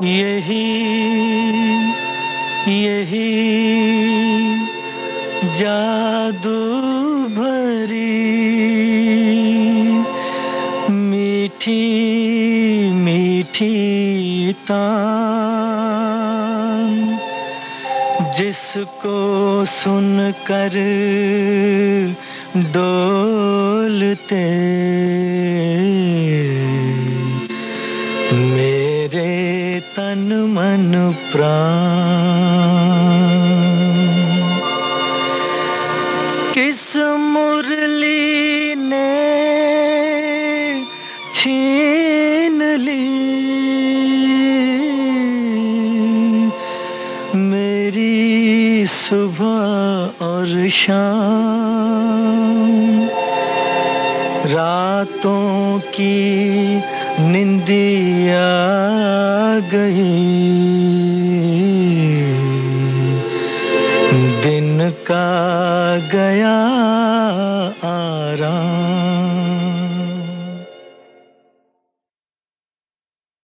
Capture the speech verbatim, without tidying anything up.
यही यही जादू भरी मीठी मीठी तान, जिसको सुनकर डोलते मेरे तन मन प्राण। किस मुरली ने छीन ली मेरी सुबह और शाम, रातों की निंदिया गई, दिन का गया आराम।